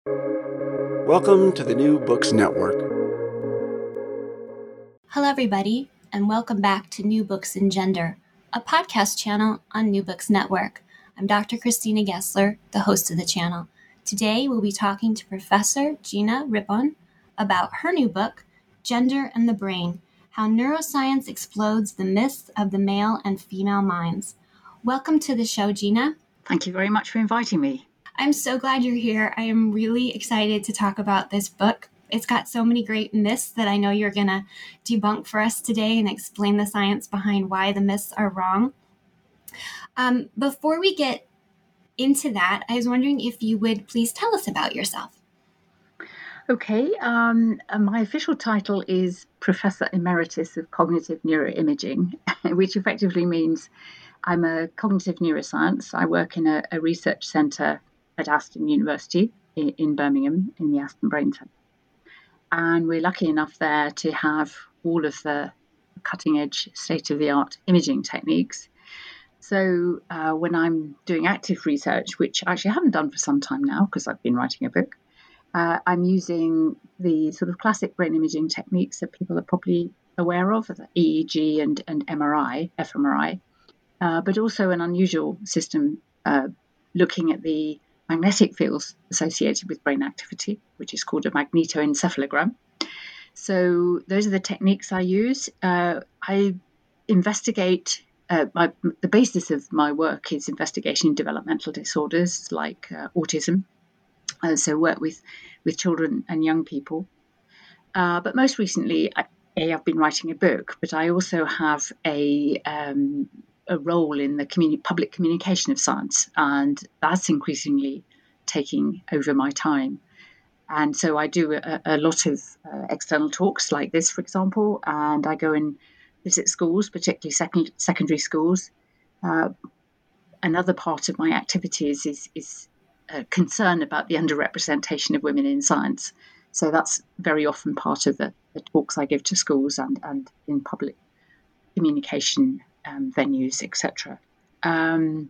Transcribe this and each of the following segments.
Welcome to the New Books Network. Hello, everybody, and welcome back to New Books in Gender, a podcast channel on New Books Network. I'm Dr. Christina Gessler, the host of the channel. Today, we'll be talking to Professor Gina Rippon about her new book, Gender and the Brain: How Neuroscience Explodes the Myths of the Male and Female Minds. Welcome to the show, Gina. Thank you very much for inviting me. I'm so glad you're here. I am really excited to talk about this book. It's got so many great myths that I know you're going to debunk for us today and explain the science behind why the myths are wrong. Before we get into that, I was wondering if you would please tell us about yourself. Okay, my official title is Professor Emeritus of Cognitive Neuroimaging, which effectively means I'm a cognitive neuroscience. I work in a research centre at Aston University in Birmingham, in the Aston Brain Centre. And we're lucky enough there to have all of the cutting-edge, state-of-the-art imaging techniques. So when I'm doing active research, which I actually haven't done for some time now because I've been writing a book, I'm using the sort of classic brain imaging techniques that people are probably aware of, the EEG and MRI, fMRI, but also an unusual system looking at the magnetic fields associated with brain activity, which is called a magnetoencephalogram. So those are the techniques I use. I investigate, the basis of my work is investigation in developmental disorders like autism. So work with children and young people. But most recently, I've been writing a book, but I also have a role in the public communication of science, and that's increasingly taking over my time. And so I do a lot of external talks like this, for example, and I go and visit schools, particularly secondary schools. Another part of my activities is concern about the underrepresentation of women in science. So that's very often part of the talks I give to schools and in public communication venues, etc. I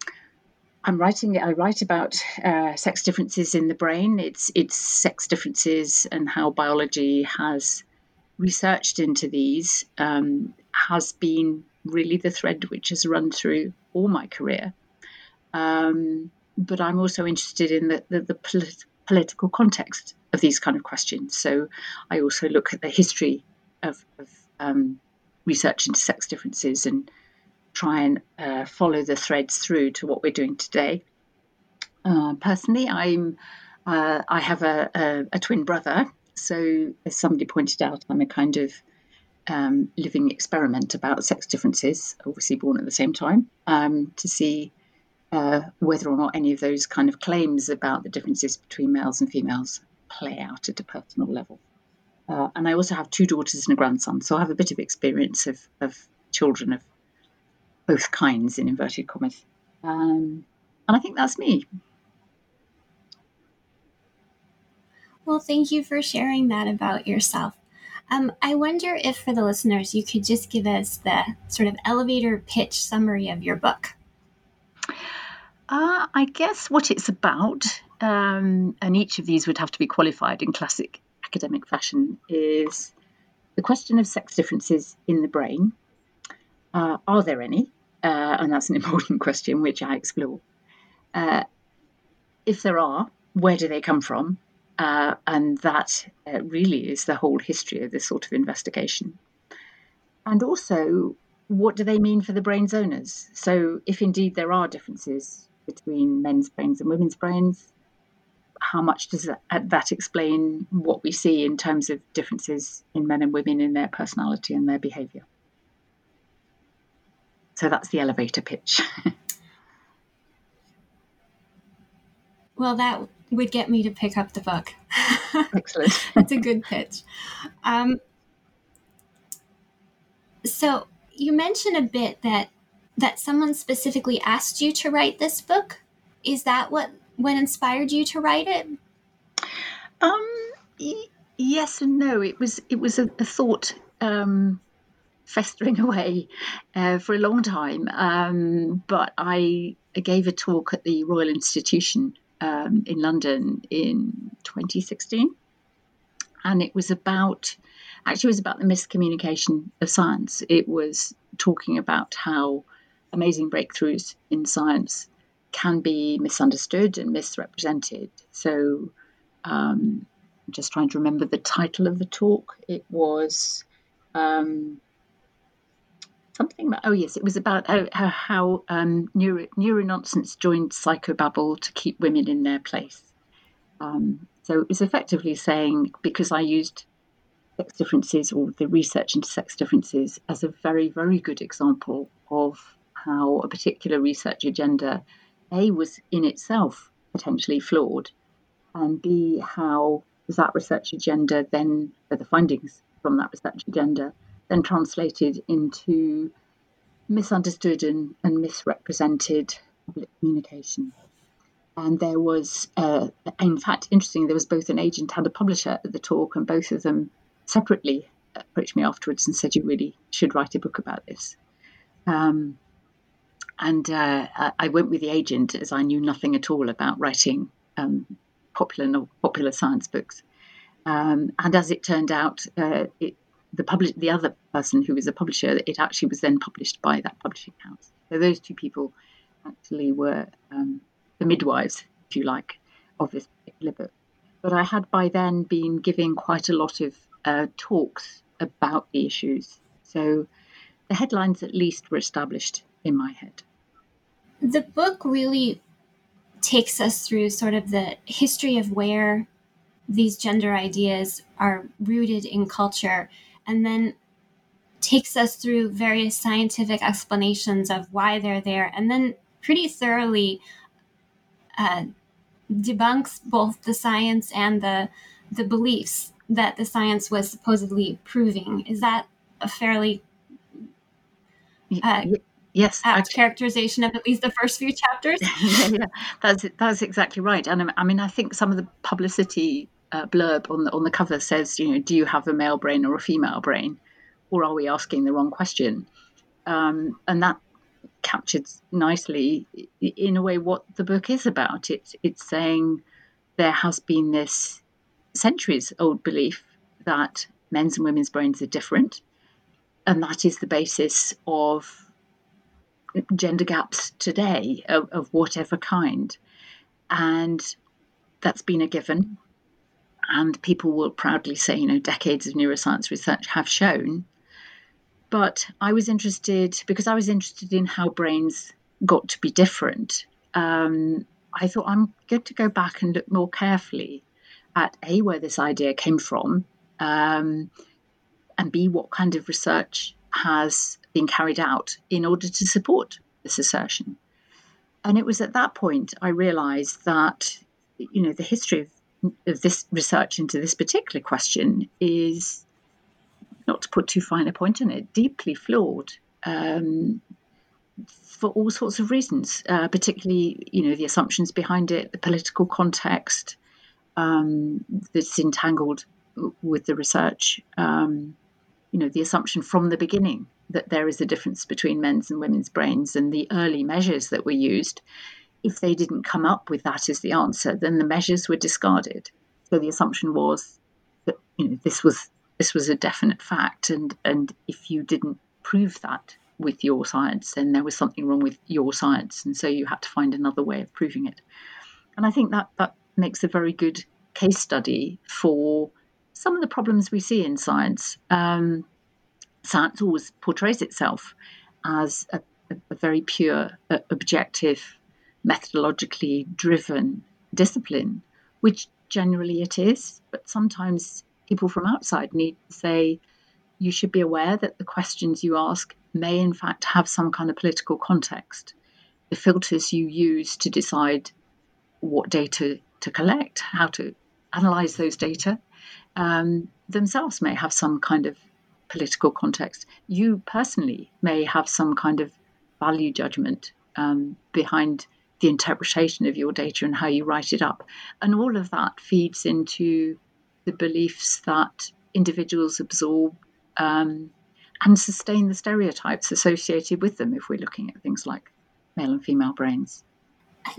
write about sex differences in the brain. It's sex differences and how biology has researched into these has been really the thread which has run through all my career. But I'm also interested in the political context of these kind of questions. So I also look at the history of research into sex differences and try and follow the threads through to what we're doing today. Personally, I have a twin brother. So as somebody pointed out, I'm a kind of living experiment about sex differences, obviously born at the same time, to see whether or not any of those kind of claims about the differences between males and females play out at a personal level. And I also have two daughters and a grandson, so I have a bit of experience of children of both kinds, in inverted commas. And I think that's me. Well, thank you for sharing that about yourself. I wonder if for the listeners, you could just give us the sort of elevator pitch summary of your book. I guess what it's about, and each of these would have to be qualified in classic academic fashion, is the question of sex differences in the brain. Are there any? And that's an important question, which I explore. If there are, where do they come from? And that really is the whole history of this sort of investigation. And also, what do they mean for the brain's owners? So if indeed there are differences between men's brains and women's brains, how much does that explain what we see in terms of differences in men and women in their personality and their behaviour? So that's the elevator pitch. Well, that would get me to pick up the book. Excellent. It's a good pitch. So you mentioned a bit that someone specifically asked you to write this book. Is that what inspired you to write it? Yes and no. It was a thought festering away for a long time. But I gave a talk at the Royal Institution in London in 2016. And it was about the miscommunication of science. It was talking about how amazing breakthroughs in science can be misunderstood and misrepresented. So I'm just trying to remember the title of the talk. It was something about, it was about how neurononsense joined psychobabble to keep women in their place. So it was effectively saying, because I used sex differences or the research into sex differences as a very, very good example of how a particular research agenda, A, was in itself potentially flawed, and B, how that research agenda then, the findings from that research agenda, then translated into misunderstood and misrepresented public communication. And there was, in fact, interesting, there was both an agent and a publisher at the talk, and both of them separately approached me afterwards and said, you really should write a book about this. I went with the agent as I knew nothing at all about writing popular science books. And as it turned out, the other person who was a publisher, it actually was then published by that publishing house. So those two people actually were the midwives, if you like, of this particular book. But I had by then been giving quite a lot of talks about the issues. So the headlines at least were established in my head. The book really takes us through sort of the history of where these gender ideas are rooted in culture, and then takes us through various scientific explanations of why they're there, and then pretty thoroughly debunks both the science and the beliefs that the science was supposedly proving. Is that a fairly yes, apt characterization of at least the first few chapters? yeah, that's exactly right. And I mean, I think some of the publicity blurb on the cover says, do you have a male brain or a female brain, or are we asking the wrong question? And that captured nicely, in a way, what the book is about. It's saying there has been this centuries-old belief that men's and women's brains are different, and that is the basis of gender gaps today of whatever kind. And that's been a given. And people will proudly say, decades of neuroscience research have shown. But I was interested in how brains got to be different. I thought I'm going to go back and look more carefully at A, where this idea came from, and B, what kind of research has been carried out in order to support this assertion. And it was at that point I realized that, the history of this research into this particular question is, not to put too fine a point on it, deeply flawed for all sorts of reasons, particularly, the assumptions behind it, the political context that's entangled with the research, the assumption from the beginning that there is a difference between men's and women's brains, and the early measures that were used, if they didn't come up with that as the answer, then the measures were discarded. So the assumption was that this was a definite fact, and if you didn't prove that with your science, then there was something wrong with your science, and so you had to find another way of proving it. And I think that makes a very good case study for some of the problems we see in science. Science always portrays itself as a very pure, objective, methodologically driven discipline, which generally it is, but sometimes people from outside need to say, you should be aware that the questions you ask may in fact have some kind of political context. The filters you use to decide what data to collect, how to analyze those data, themselves may have some kind of political context. You personally may have some kind of value judgment behind the interpretation of your data and how you write it up. And all of that feeds into the beliefs that individuals absorb and sustain the stereotypes associated with them, if we're looking at things like male and female brains. And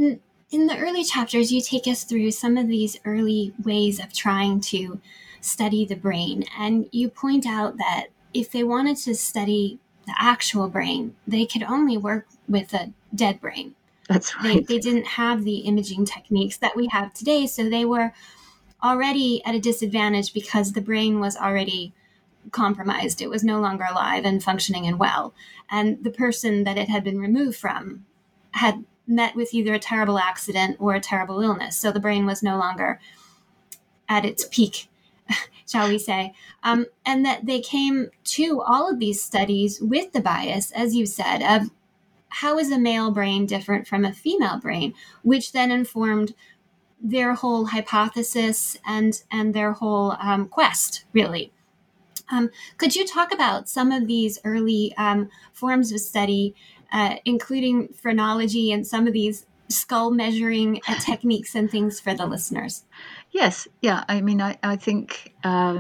In the early chapters, you take us through some of these early ways of trying to study the brain. And you point out that if they wanted to study the actual brain, they could only work with a dead brain. That's right. They didn't have the imaging techniques that we have today, so they were already at a disadvantage because the brain was already compromised. It was no longer alive and functioning and well. And the person that it had been removed from had met with either a terrible accident or a terrible illness. So the brain was no longer at its peak, shall we say. And that they came to all of these studies with the bias, as you said, of how is a male brain different from a female brain, which then informed their whole hypothesis and their whole quest, really. Could you talk about some of these early forms of study, including phrenology and some of these skull measuring techniques and things for the listeners? Yes, yeah. I mean, I think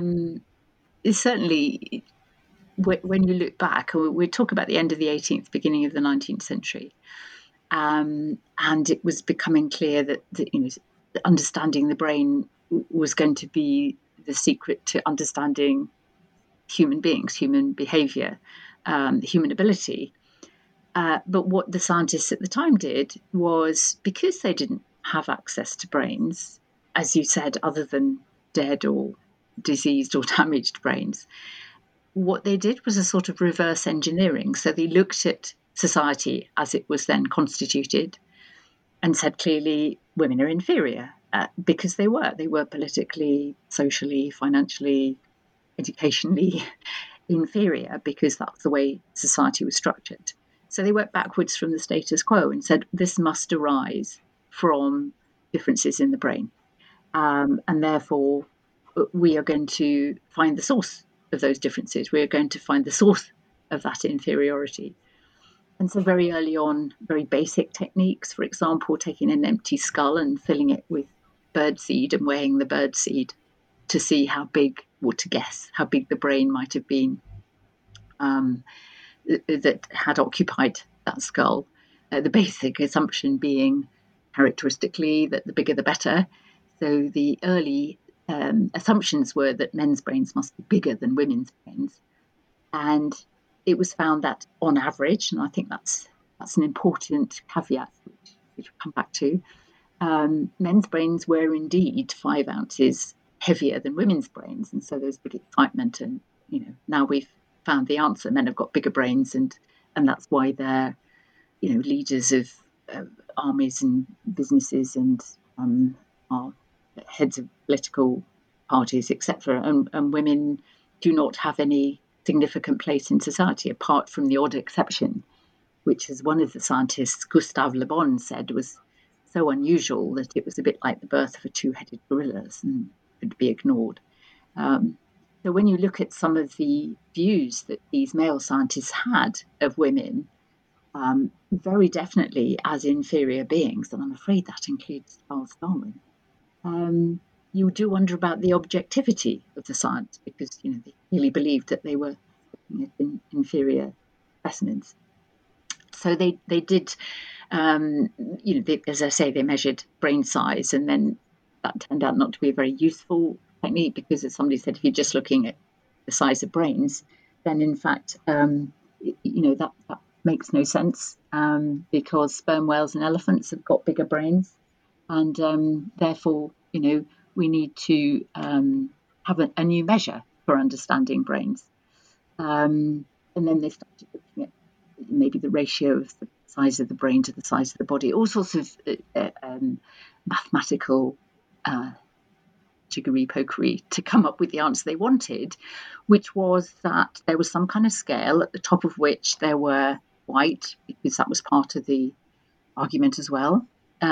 it's certainly when you look back, we talk about the end of the 18th, beginning of the 19th century, and it was becoming clear that understanding the brain was going to be the secret to understanding human beings, human behavior, human ability. But what the scientists at the time did was, because they didn't have access to brains, as you said, other than dead or diseased or damaged brains, what they did was a sort of reverse engineering. So they looked at society as it was then constituted and said clearly women are inferior because they were politically, socially, financially, educationally inferior, because that's the way society was structured. So they worked backwards from the status quo and said this must arise from differences in the brain. And therefore, we are going to find the source of those differences. We are going to find the source of that inferiority. And so very early on, very basic techniques, for example, taking an empty skull and filling it with birdseed and weighing the birdseed to see how big, or to guess how big the brain might have been that had occupied that skull. The basic assumption being characteristically that the bigger the better. So the early assumptions were that men's brains must be bigger than women's brains. And it was found that on average, and I think that's an important caveat, which we'll come back to, men's brains were indeed 5 ounces heavier than women's brains. And so there's big excitement. And, now we've found the answer. Men have got bigger brains, and that's why they're, leaders of armies and businesses and are heads of political parties, etc. And women do not have any significant place in society, apart from the odd exception, which, as one of the scientists, Gustave Le Bon, said was so unusual that it was a bit like the birth of a 2-headed gorilla and could be ignored. So when you look at some of the views that these male scientists had of women, very definitely as inferior beings, and I'm afraid that includes Charles Darwin, you do wonder about the objectivity of the science, because they really believed that they were looking at inferior specimens. So they did, as I say, they measured brain size, and then that turned out not to be a very useful technique, because, as somebody said, if you're just looking at the size of brains, then in fact, that makes no sense, because sperm whales and elephants have got bigger brains, and therefore, we need to have a new measure for understanding brains. And then they started looking at maybe the ratio of the size of the brain to the size of the body, all sorts of mathematical jiggery-pokery to come up with the answer they wanted, which was that there was some kind of scale at the top of which there were white, because that was part of the argument as well,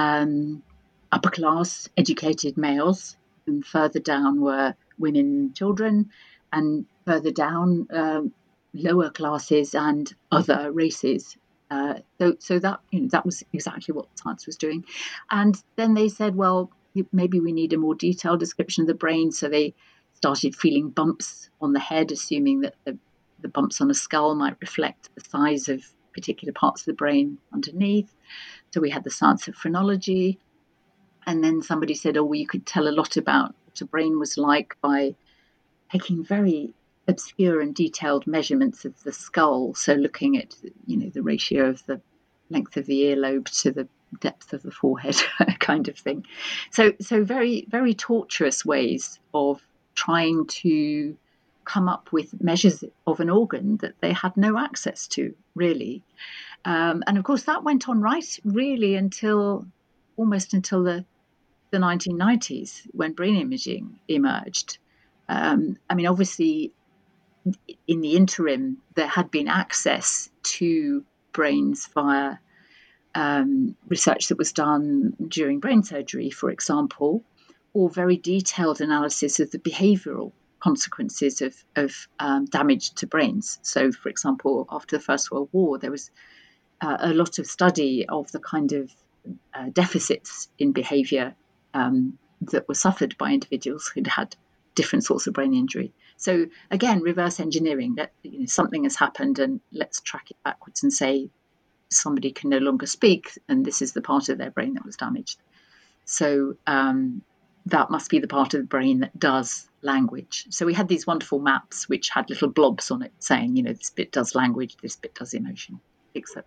upper class educated males, and further down were women and children, and further down lower classes and other races. So that that was exactly what science was doing. And then they said, well, maybe we need a more detailed description of the brain. So they started feeling bumps on the head, assuming that the bumps on a skull might reflect the size of particular parts of the brain underneath. So we had the science of phrenology, And then somebody said, oh, well, you could tell a lot about what a brain was like by taking very obscure and detailed measurements of the skull. So looking at, the ratio of the length of the earlobe to the depth of the forehead kind of thing. So very, very tortuous ways of trying to come up with measures of an organ that they had no access to, really. And of course, that went on really almost until the 1990s, when brain imaging emerged. Obviously, in the interim, there had been access to brains via research that was done during brain surgery, for example, or very detailed analysis of the behavioural consequences of damage to brains. So, for example, after the First World War, there was a lot of study of the kind of deficits in behaviour that were suffered by individuals who'd had different sorts of brain injury. So again, reverse engineering, that something has happened and let's track it backwards and say somebody can no longer speak and this is the part of their brain that was damaged. So that must be the part of the brain that does language. So we had these wonderful maps which had little blobs on it saying, this bit does language, this bit does emotion, etc.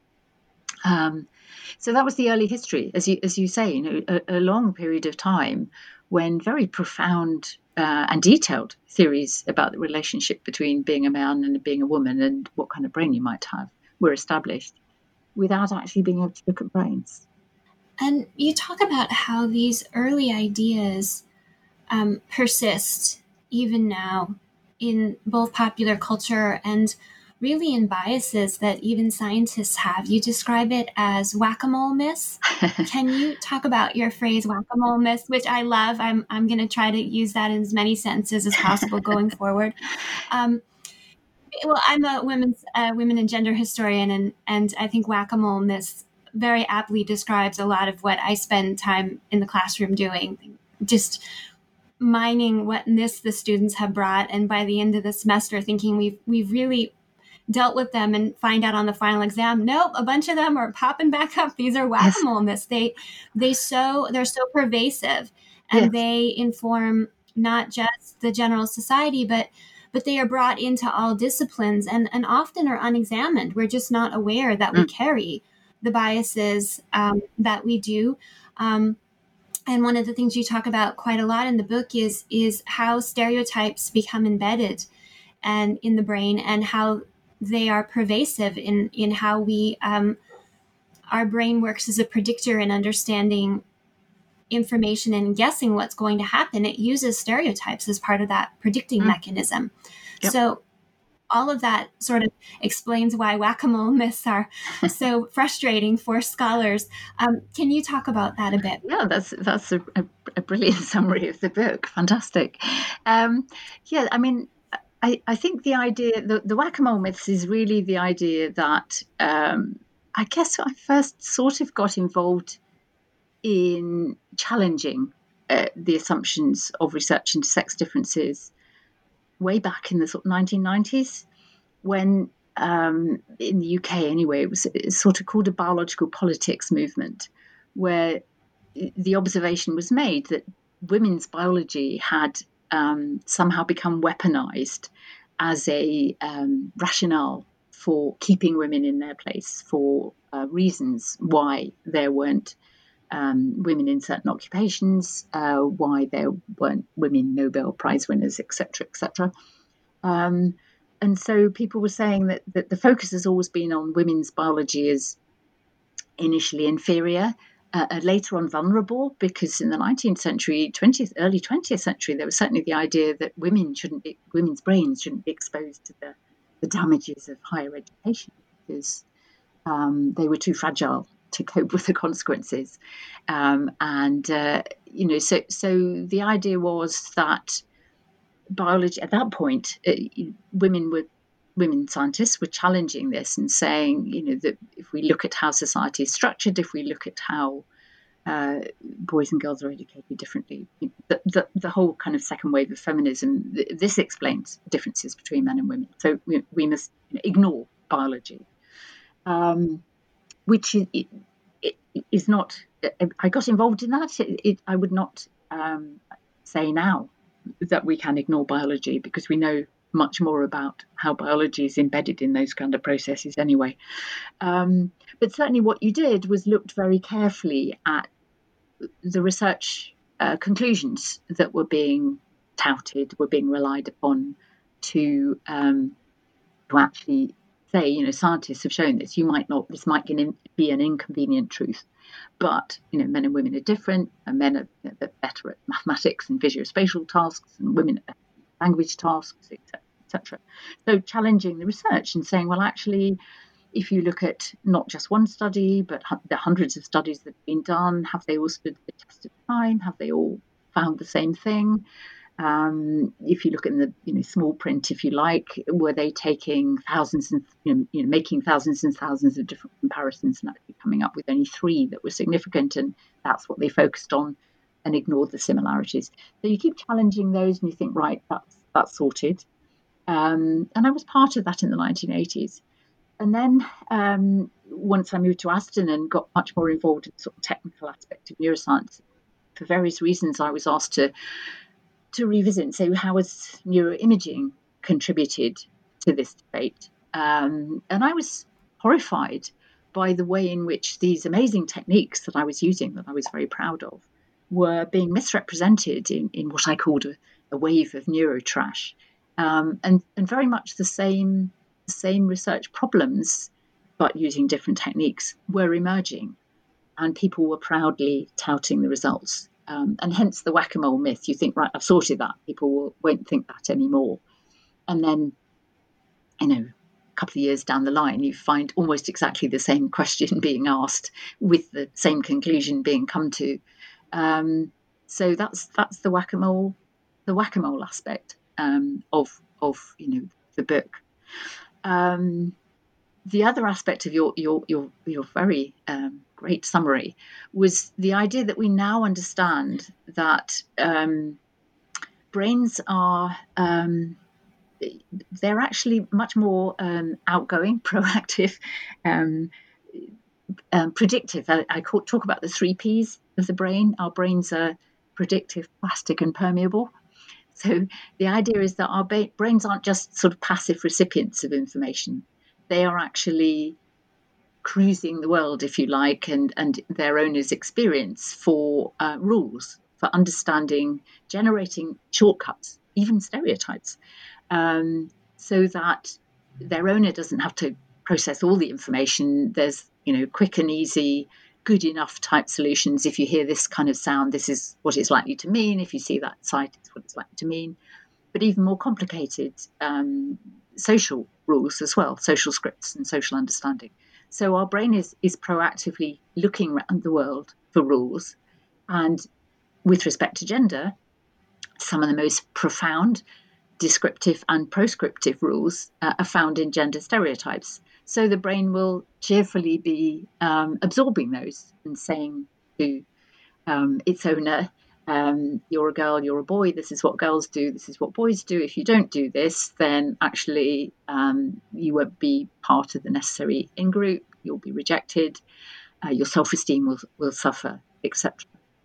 So that was the early history, as you say, a long period of time when very profound and detailed theories about the relationship between being a man and being a woman and what kind of brain you might have were established without actually being able to look at brains. And you talk about how these early ideas persist even now in both popular culture and really in biases that even scientists have. You describe it as whack-a-mole myths. Can you talk about your phrase whack-a-mole myths, which I love? I'm going to try to use that in as many sentences as possible going forward. Well, I'm a women and gender historian, and I think whack-a-mole myths very aptly describes a lot of what I spend time in the classroom doing, just mining what myths the students have brought, and by the end of the semester thinking we've really dealt with them, and find out on the final exam, nope, a bunch of them are popping back up. These are whack-a-mole myths. They're so pervasive, and they inform not just the general society, but they are brought into all disciplines and often are unexamined. We're just not aware that we carry the biases that we do. And one of the things you talk about quite a lot in the book is how stereotypes become embedded and in the brain, and how they are pervasive in how we our brain works as a predictor in understanding information and guessing what's going to happen. It uses stereotypes as part of that predicting mechanism. Yep. So all of that sort of explains why whack-a-mole myths are so frustrating for scholars. Can you talk about that a bit? Yeah, that's a brilliant summary of the book. Fantastic. I think the idea, the whack-a-mole myths is really the idea that I guess I first sort of got involved in challenging the assumptions of research into sex differences way back in the sort of 1990s, when in the UK anyway, it's sort of called a biological politics movement, where the observation was made that women's biology had somehow become weaponized as a rationale for keeping women in their place, for reasons why there weren't women in certain occupations, why there weren't women Nobel Prize winners, etc., etc. And so people were saying that the focus has always been on women's biology as initially inferior, later on vulnerable, because in the 19th century, early 20th century, there was certainly the idea that women's brains shouldn't be exposed to the damages of higher education because they were too fragile to cope with the consequences. So the idea was that biology at that point, women scientists were challenging this and saying, that if we look at how society is structured, if we look at how boys and girls are educated differently, the whole kind of second wave of feminism, this explains differences between men and women. So we must ignore biology, which is not. I got involved in that. I would not say now that we can ignore biology, because we know much more about how biology is embedded in those kind of processes anyway. But certainly what you did was looked very carefully at the research conclusions that were being touted, were being relied upon to actually say, scientists have shown this. This might be an inconvenient truth, but men and women are different, and men are better at mathematics and visuospatial tasks, and women at language tasks, etc. So challenging the research and saying, well, actually, if you look at not just one study, but the hundreds of studies that have been done, have they all stood the test of time? Have they all found the same thing? If you look in the small print, if you like, were they taking thousands and making thousands and thousands of different comparisons and actually coming up with only 3 that were significant, and that's what they focused on and ignored the similarities. So you keep challenging those, and you think, right, that's sorted. And I was part of that in the 1980s. And then once I moved to Aston and got much more involved in the sort of technical aspect of neuroscience, for various reasons, I was asked to revisit and say, how has neuroimaging contributed to this debate? And I was horrified by the way in which these amazing techniques that I was using, that I was very proud of, were being misrepresented in what I called a wave of neurotrash. And very much the same research problems, but using different techniques, were emerging, and people were proudly touting the results. And hence the whack-a-mole myth. You think, right, I've sorted that. People won't think that anymore. And then, a couple of years down the line, you find almost exactly the same question being asked with the same conclusion being come to. So that's the whack-a-mole aspect of the book. The other aspect of your very great summary was the idea that we now understand that brains are they're actually much more outgoing, proactive, predictive. I talk about the 3 Ps of the brain. Our brains are predictive, plastic, and permeable. So the idea is that our brains aren't just sort of passive recipients of information. They are actually cruising the world, if you like, and their owners' experience for rules, for understanding, generating shortcuts, even stereotypes, so that their owner doesn't have to process all the information. There's, quick and easy, good enough type solutions. If you hear this kind of sound, this is what it's likely to mean. If you see that sight, it's what it's likely to mean. But even more complicated social rules as well, social scripts and social understanding. So our brain is proactively looking around the world for rules. And with respect to gender, some of the most profound descriptive and proscriptive rules are found in gender stereotypes. So the brain will cheerfully be absorbing those and saying to its owner, you're a girl, you're a boy, this is what girls do, this is what boys do. If you don't do this, then actually you won't be part of the necessary in-group, you'll be rejected, your self-esteem will suffer, etc.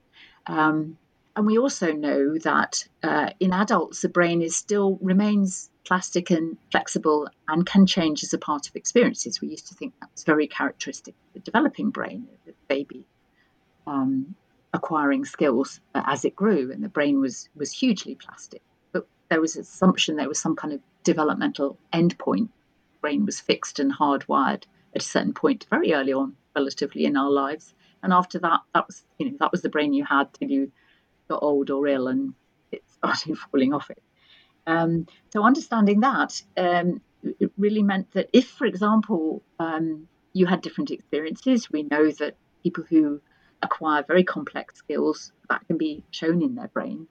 And we also know that in adults, the brain still remains plastic and flexible and can change as a part of experiences. We used to think that was very characteristic of the developing brain, the baby acquiring skills as it grew, and the brain was hugely plastic. But there was an assumption there was some kind of developmental endpoint. The brain was fixed and hardwired at a certain point very early on, relatively, in our lives. And after that, that was the brain you had till you got old or ill and it started falling off it. So understanding that, it really meant that if, for example, you had different experiences, we know that people who acquire very complex skills, that can be shown in their brain.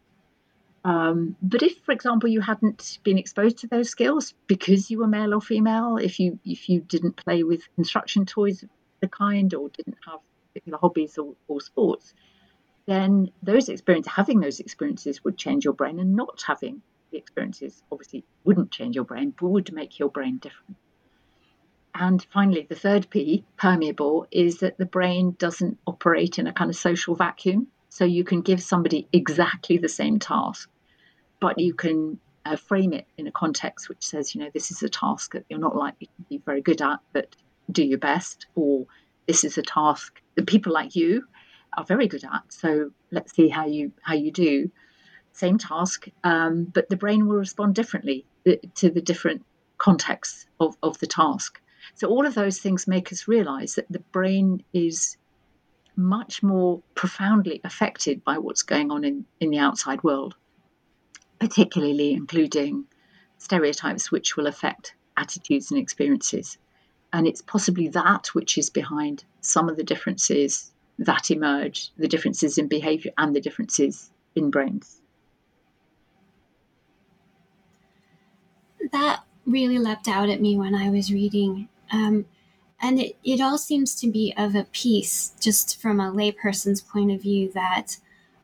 But if, for example, you hadn't been exposed to those skills because you were male or female, if you didn't play with construction toys of the kind or didn't have particular hobbies or sports, then having those experiences would change your brain, and not having the experiences obviously wouldn't change your brain, but would make your brain different. And finally, the third P, permeable, is that the brain doesn't operate in a kind of social vacuum. So you can give somebody exactly the same task, but you can frame it in a context which says, this is a task that you're not likely to be very good at, but do your best, or this is a task that people like you are very good at. So let's see how you do. Same task, but the brain will respond differently to the different contexts of the task. So all of those things make us realize that the brain is much more profoundly affected by what's going on in the outside world, particularly including stereotypes which will affect attitudes and experiences. And it's possibly that which is behind some of the differences that emerge, the differences in behavior and the differences in brains. That really leapt out at me when I was reading. And it all seems to be of a piece, just from a layperson's point of view, that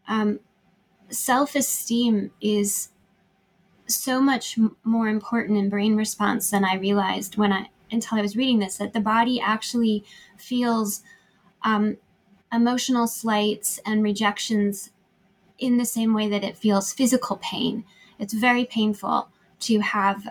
self-esteem is so much more important in brain response than I realized until I was reading this, that the body actually feels emotional slights and rejections in the same way that it feels physical pain. It's very painful to have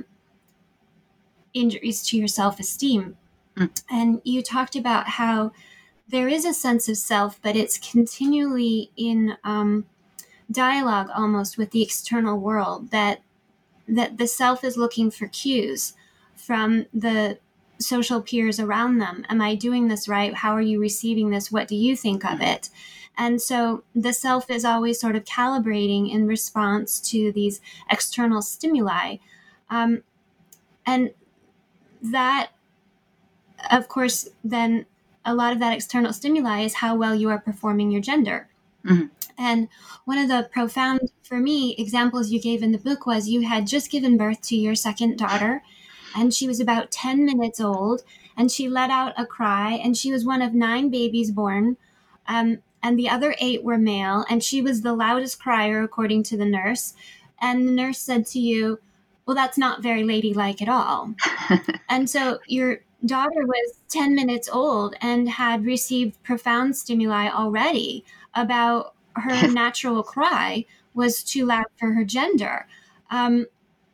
injuries to your self-esteem. And you talked about how there is a sense of self, but it's continually in dialogue almost with the external world, that the self is looking for cues from the social peers around them. Am I doing this right? How are you receiving this? What do you think of it? And so the self is always sort of calibrating in response to these external stimuli. And that, of course, then a lot of that external stimuli is how well you are performing your gender. Mm-hmm. And one of the profound, for me, examples you gave in the book was you had just given birth to your second daughter, and she was about 10 minutes old, and she let out a cry, and she was one of 9 babies born, and the other 8 were male, and she was the loudest crier, according to the nurse. And the nurse said to you, well, that's not very ladylike at all. And so your daughter was 10 minutes old and had received profound stimuli already about her natural cry was too loud for her gender. And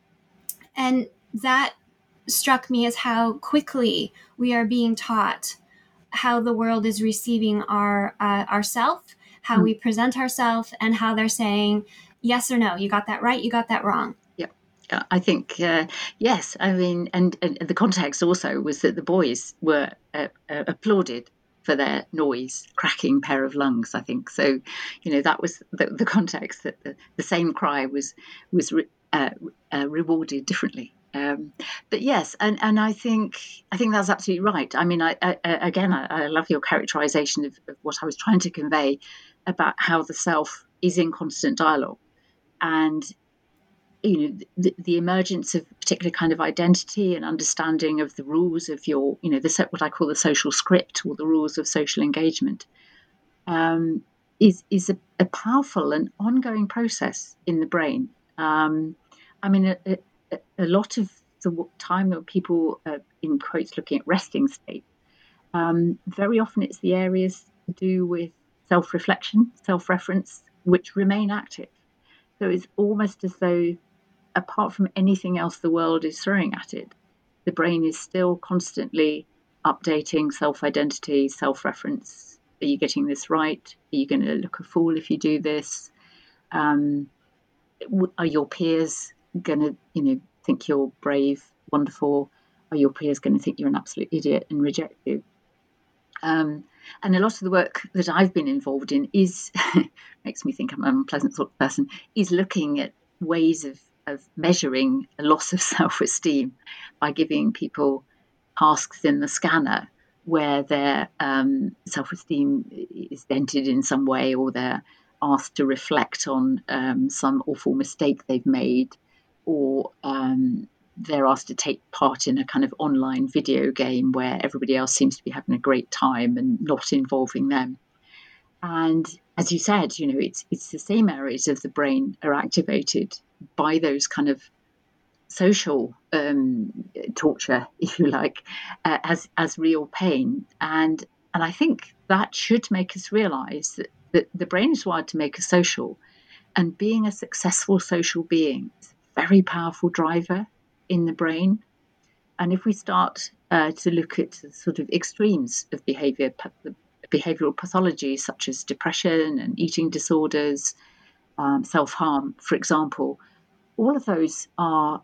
that struck me as how quickly we are being taught how the world is receiving our self, how we present ourselves, and how they're saying, yes or no, you got that right, you got that wrong. I think, yes. I mean, and the context also was that the boys were applauded for their noise, cracking pair of lungs, I think. So, that was the context, that the same cry was rewarded differently. But yes, and I think that's absolutely right. I mean, I love your characterization of what I was trying to convey about how the self is in constant dialogue. And the emergence of a particular kind of identity and understanding of the rules of your, what I call the social script, or the rules of social engagement, is a powerful and ongoing process in the brain. I mean, a lot of the time that people are, in quotes, looking at resting state, very often it's the areas to do with self-reflection, self-reference, which remain active. So it's almost as though, apart from anything else the world is throwing at it, the brain is still constantly updating self-identity, self-reference. Are you getting this right? Are you going to look a fool if you do this? Are your peers going to, think you're brave, wonderful? Are your peers going to think you're an absolute idiot and reject you? And a lot of the work that I've been involved in is makes me think I'm an unpleasant sort of person, is looking at ways of measuring a loss of self-esteem by giving people tasks in the scanner where their self-esteem is dented in some way, or they're asked to reflect on some awful mistake they've made, or they're asked to take part in a kind of online video game where everybody else seems to be having a great time and not involving them. And as you said, it's the same areas of the brain are activated by those kind of social torture, if you like, as real pain. And I think that should make us realise that the brain is wired to make us social, and being a successful social being is a very powerful driver in the brain. And if we start to look at the sort of extremes of behavioural pathology, such as depression and eating disorders, self-harm, for example, all of those are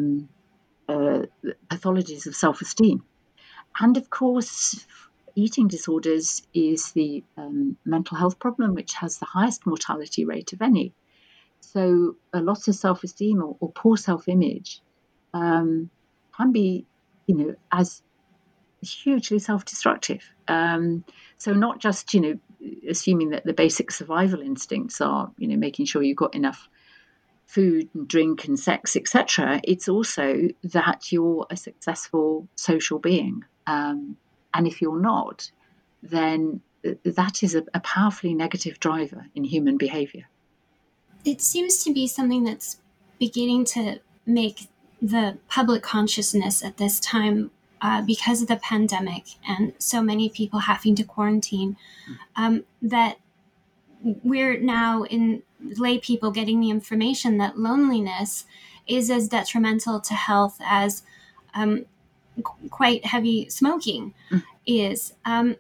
pathologies of self-esteem. And of course, eating disorders is the mental health problem which has the highest mortality rate of any. So a loss of self-esteem or poor self-image can be, as hugely self-destructive. So not just, assuming that the basic survival instincts are, making sure you've got enough food and drink and sex, etc. It's also that you're a successful social being. And if you're not, then that is a powerfully negative driver in human behavior. It seems to be something that's beginning to make the public consciousness at this time, because of the pandemic and so many people having to quarantine, that we're now in lay people getting the information that loneliness is as detrimental to health as quite heavy smoking is. And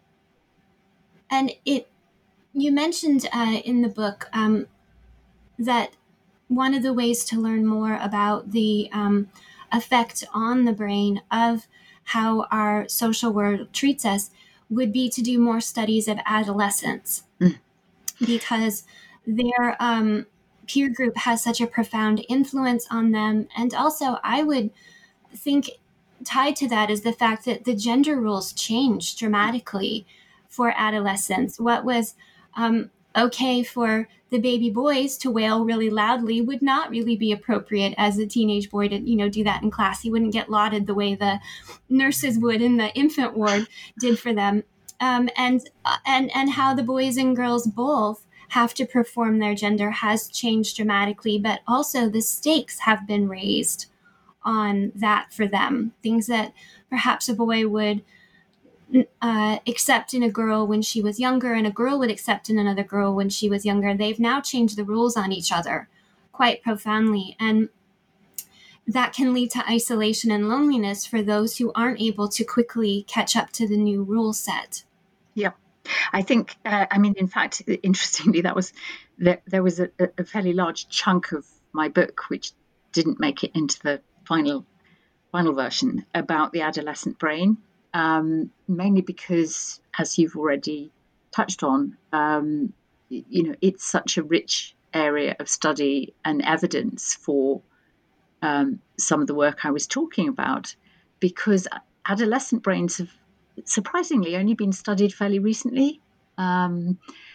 you mentioned in the book that one of the ways to learn more about the effect on the brain of how our social world treats us would be to do more studies of adolescents, because their peer group has such a profound influence on them. And also, I would think tied to that is the fact that the gender roles change dramatically for adolescents. What was okay for the baby boys to wail really loudly would not really be appropriate as a teenage boy to, do that in class. He wouldn't get lauded the way the nurses would in the infant ward did for them. And how the boys and girls both have to perform their gender has changed dramatically, but also the stakes have been raised on that for them. Things that perhaps a boy would accept in a girl when she was younger and a girl would accept in another girl when she was younger. They've now changed the rules on each other quite profoundly. And that can lead to isolation and loneliness for those who aren't able to quickly catch up to the new rule set. Yeah. I think, in fact, interestingly, there was a fairly large chunk of my book which didn't make it into the final version about the adolescent brain, mainly because, as you've already touched on, it's such a rich area of study and evidence for some of the work I was talking about, because adolescent brains have surprisingly only been studied fairly recently, and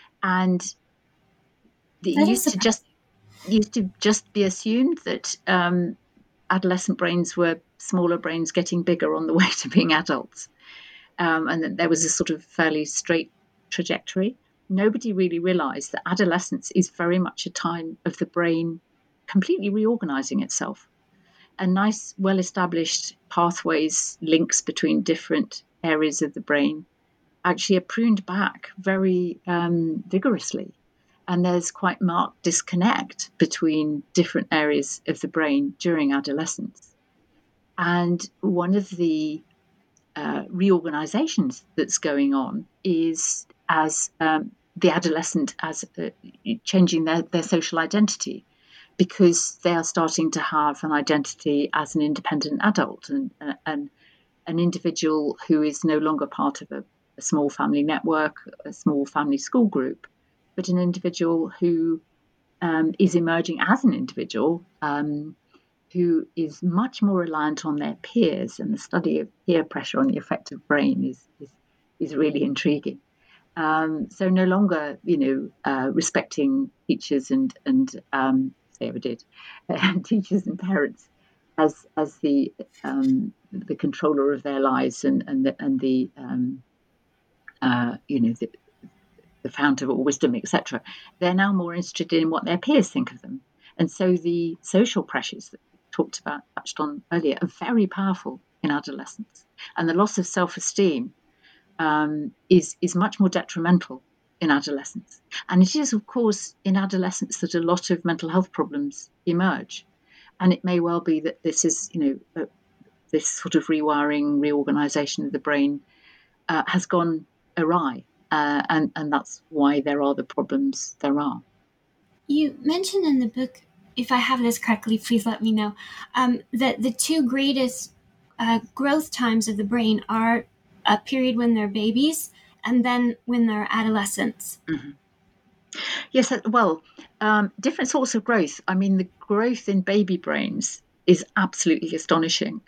it used to just be assumed that adolescent brains were smaller brains getting bigger on the way to being adults, and that there was a sort of fairly straight trajectory. Nobody really realized that adolescence is very much a time of the brain completely reorganizing itself, and nice, well-established pathways, links between different areas of the brain actually are pruned back very vigorously. And there's quite marked disconnect between different areas of the brain during adolescence. And one of the reorganizations that's going on is as the adolescent as changing their social identity, because they are starting to have an identity as an independent adult and an individual who is no longer part of a small family network, a small family school group, but an individual who is emerging as an individual who is much more reliant on their peers. And the study of peer pressure on the affective brain is really intriguing. So no longer, respecting teachers and they ever did, teachers and parents as the controller of their lives and the fount of all wisdom, etc. They're now more interested in what their peers think of them, and so the social pressures that we touched on earlier, are very powerful in adolescence. And the loss of self-esteem is much more detrimental in adolescence. And it is, of course, in adolescence that a lot of mental health problems emerge. And it may well be that this is, this sort of rewiring, reorganization of the brain has gone awry. And that's why there are the problems there are. You mentioned in the book, if I have this correctly, please let me know, that the two greatest growth times of the brain are a period when they're babies and then when they're adolescents. Mm-hmm. Yes, well, different sorts of growth. I mean, the growth in baby brains is absolutely astonishing.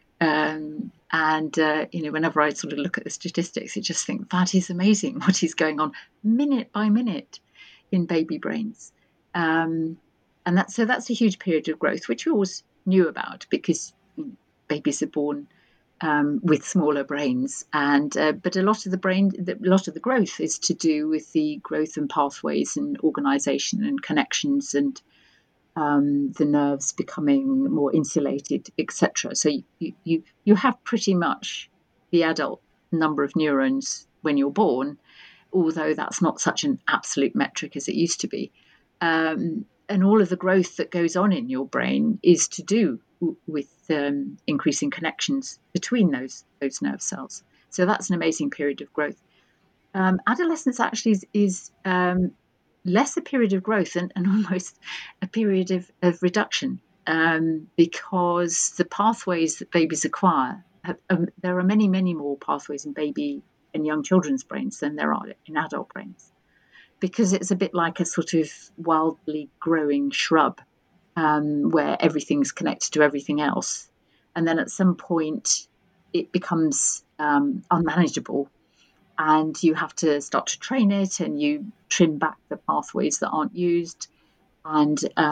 Whenever I sort of look at the statistics, I just think that is amazing what is going on minute by minute in baby brains. And that's a huge period of growth, which we always knew about because babies are born with smaller brains, but a lot of the growth is to do with the growth and pathways and organisation and connections and the nerves becoming more insulated, etc. So you have pretty much the adult number of neurons when you're born, although that's not such an absolute metric as it used to be. And all of the growth that goes on in your brain is to do with increasing connections between those nerve cells. So that's an amazing period of growth. Adolescence actually is less a period of growth and almost a period of reduction, because the pathways that babies acquire, there are many, many more pathways in baby and young children's brains than there are in adult brains, because it's a bit like a sort of wildly growing shrub, where everything's connected to everything else. And then at some point it becomes unmanageable and you have to start to train it and you trim back the pathways that aren't used. And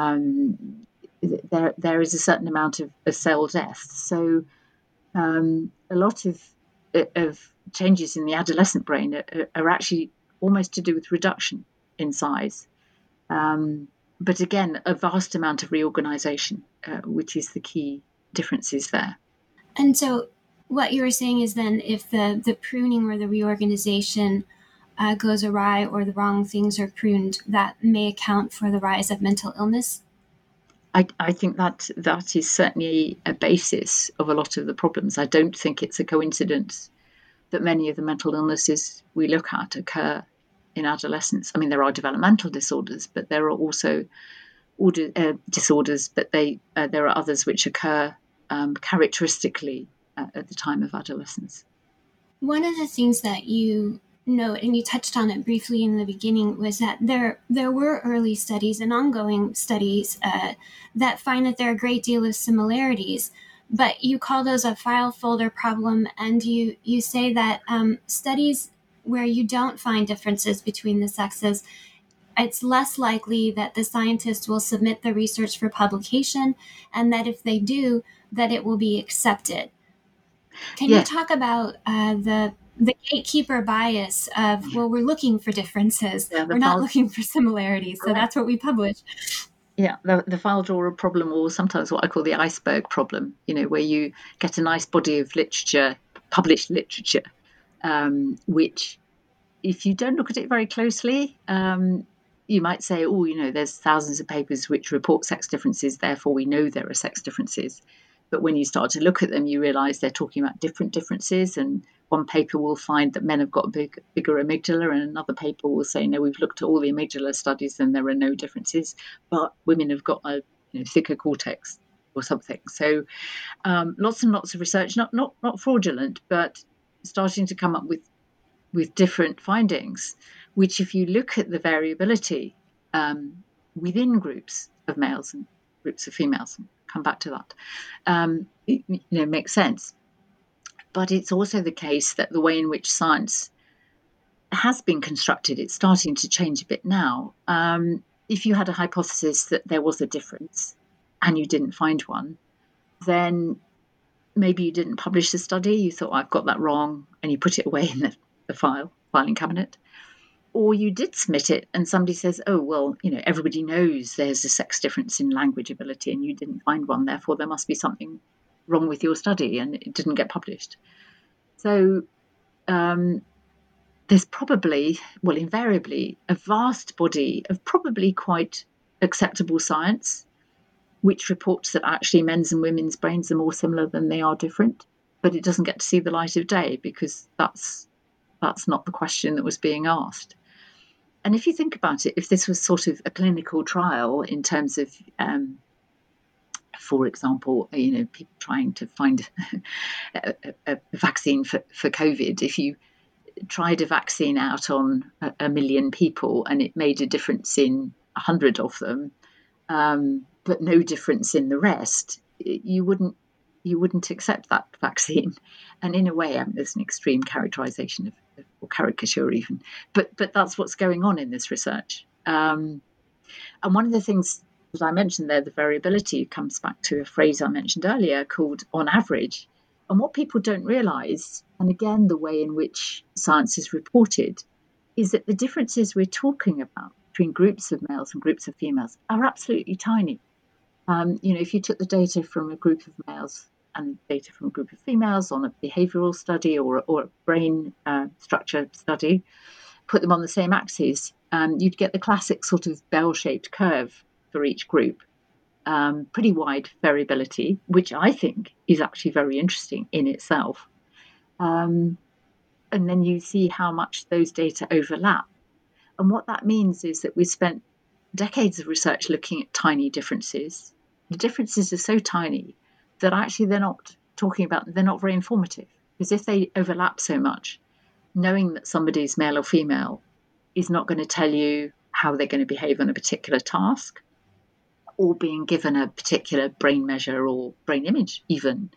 there is a certain amount of cell death. So a lot of changes in the adolescent brain are actually almost to do with reduction in size. But again, a vast amount of reorganization, which is the key differences there. And so what you were saying is then if the pruning or the reorganization goes awry or the wrong things are pruned, that may account for the rise of mental illness? I think that is certainly a basis of a lot of the problems. I don't think it's a coincidence that many of the mental illnesses we look at occur in adolescence. I mean, there are developmental disorders, but there are also disorders, but there are others which occur characteristically at the time of adolescence. One of the things that you note, and you touched on it briefly in the beginning, was that there were early studies and ongoing studies that find that there are a great deal of similarities, but you call those a file folder problem, and you say that studies where you don't find differences between the sexes, it's less likely that the scientists will submit the research for publication, and that if they do, that it will be accepted. Can you talk about the gatekeeper bias of, well, we're looking for differences, we're not looking for similarities, so that's what we publish. Yeah, the file drawer problem, or sometimes what I call the iceberg problem, where you get a nice body of literature, published literature, which if you don't look at it very closely, you might say, there's thousands of papers which report sex differences, therefore we know there are sex differences. But when you start to look at them, you realise they're talking about different differences. And one paper will find that men have got a bigger amygdala, and another paper will say, no, we've looked at all the amygdala studies and there are no differences, but women have got a thicker cortex or something. So lots and lots of research, not fraudulent, but starting to come up with different findings, which if you look at the variability within groups of males and groups of females, come back to that, it makes sense. But it's also the case that the way in which science has been constructed, it's starting to change a bit now. If you had a hypothesis that there was a difference and you didn't find one, then maybe you didn't publish the study, you thought, I've got that wrong, and you put it away in the filing cabinet. Or you did submit it and somebody says, oh, well, everybody knows there's a sex difference in language ability and you didn't find one, therefore there must be something wrong with your study and it didn't get published. So there's probably, invariably, a vast body of probably quite acceptable science which reports that actually men's and women's brains are more similar than they are different, but it doesn't get to see the light of day because that's not the question that was being asked. And if you think about it, if this was sort of a clinical trial in terms of, for example, people trying to find a vaccine for COVID, if you tried a vaccine out on a million people and it made a difference in 100 of them, but no difference in the rest, you wouldn't accept that vaccine. And in a way, there's an extreme characterization or caricature even, but that's what's going on in this research. And one of the things that I mentioned there, the variability, comes back to a phrase I mentioned earlier called on average. And what people don't realize, and again, the way in which science is reported, is that the differences we're talking about between groups of males and groups of females are absolutely tiny. If you took the data from a group of males and data from a group of females on a behavioral study or a brain structure study, put them on the same axes, you'd get the classic sort of bell-shaped curve for each group. Pretty wide variability, which I think is actually very interesting in itself. And then you see how much those data overlap. And what that means is that we spent decades of research looking at tiny differences. The differences are so tiny that actually they're not very informative. Because if they overlap so much, knowing that somebody's male or female is not going to tell you how they're going to behave on a particular task, or being given a particular brain measure or brain image even,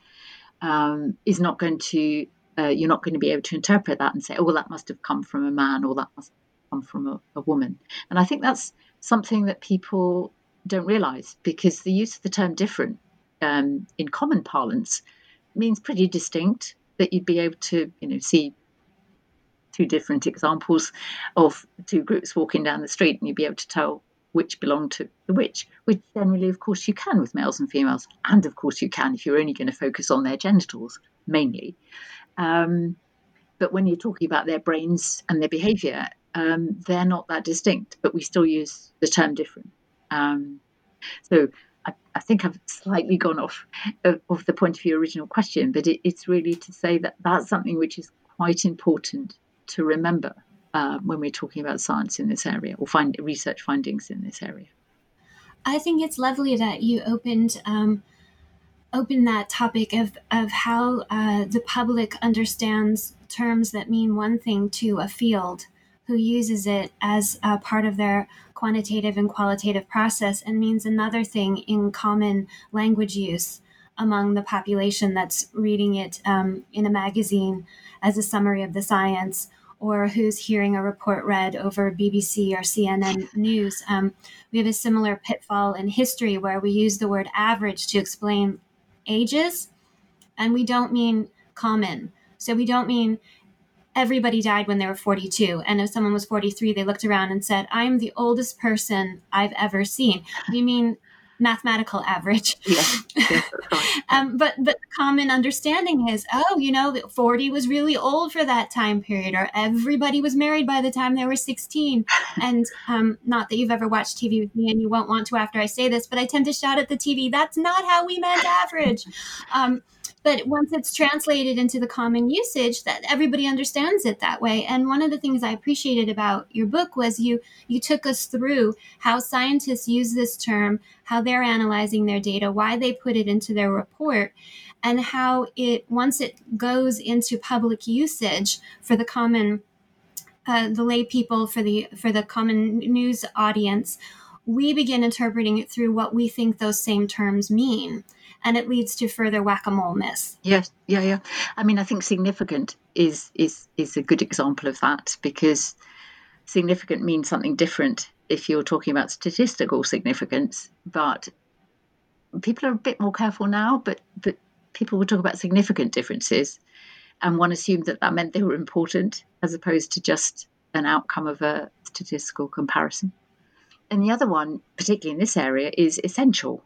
is not going to, you're not going to be able to interpret that and say, oh, well, that must have come from a man or that must have come from a woman. And I think that's something that people don't realize, because the use of the term different in common parlance means pretty distinct, that you'd be able to, see two different examples of two groups walking down the street and you'd be able to tell which belong to which generally, of course, you can with males and females. And of course you can if you're only going to focus on their genitals mainly. But when you're talking about their brains and their behavior, they're not that distinct, but we still use the term different. So I think I've slightly gone off of the point of your original question, but it's really to say that that's something which is quite important to remember when we're talking about science in this area or research findings in this area. I think it's lovely that you opened that topic of how the public understands terms that mean one thing to a field, who uses it as a part of their quantitative and qualitative process, and means another thing in common language use among the population that's reading it in a magazine as a summary of the science, or who's hearing a report read over BBC or CNN News. We have a similar pitfall in history where we use the word average to explain ages, and we don't mean common. So we don't mean everybody died when they were 42. And if someone was 43, they looked around and said, I'm the oldest person I've ever seen. We mean mathematical average. Yes, that's right. But the common understanding is, 40 was really old for that time period, or everybody was married by the time they were 16. And not that you've ever watched TV with me, and you won't want to after I say this, but I tend to shout at the TV, that's not how we meant average. But once it's translated into the common usage, that everybody understands it that way. And one of the things I appreciated about your book was you took us through how scientists use this term, how they're analyzing their data, why they put it into their report, and how once it goes into public usage for the common, the lay people, for the common news audience, we begin interpreting it through what we think those same terms mean. And it leads to further whack-a-mole myths. Yes, yeah. I mean, I think significant is a good example of that, because significant means something different if you're talking about statistical significance. But people are a bit more careful now, but people will talk about significant differences, and one assumed that meant they were important, as opposed to just an outcome of a statistical comparison. And the other one, particularly in this area, is essential,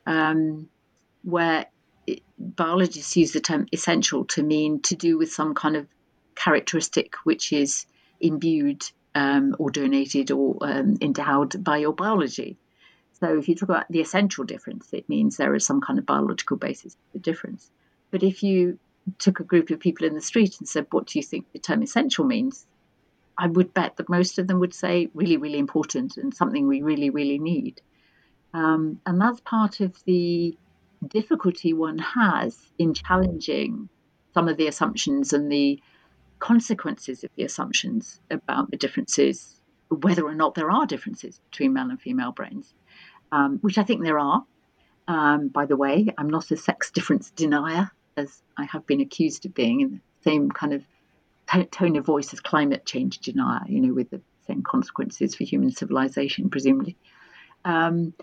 where biologists use the term essential to mean to do with some kind of characteristic which is imbued or donated or endowed by your biology. So if you talk about the essential difference, it means there is some kind of biological basis for the difference. But if you took a group of people in the street and said, what do you think the term essential means? I would bet that most of them would say really, really important and something we really, really need. And that's part of the difficulty one has in challenging some of the assumptions and the consequences of the assumptions about the differences, whether or not there are differences between male and female brains, which I think there are. By the way, I'm not a sex difference denier, as I have been accused of being, in the same kind of tone of voice as climate change denier, with the same consequences for human civilization, presumably. So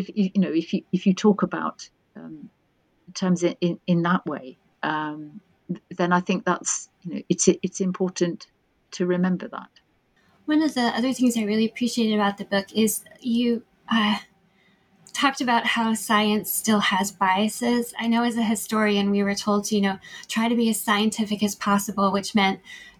if you talk about terms in that way, then I think that's it's important to remember that. One of the other things I really appreciated about the book is you talked about how science still has biases. I know as a historian, we were told to, try to be as scientific as possible, which meant,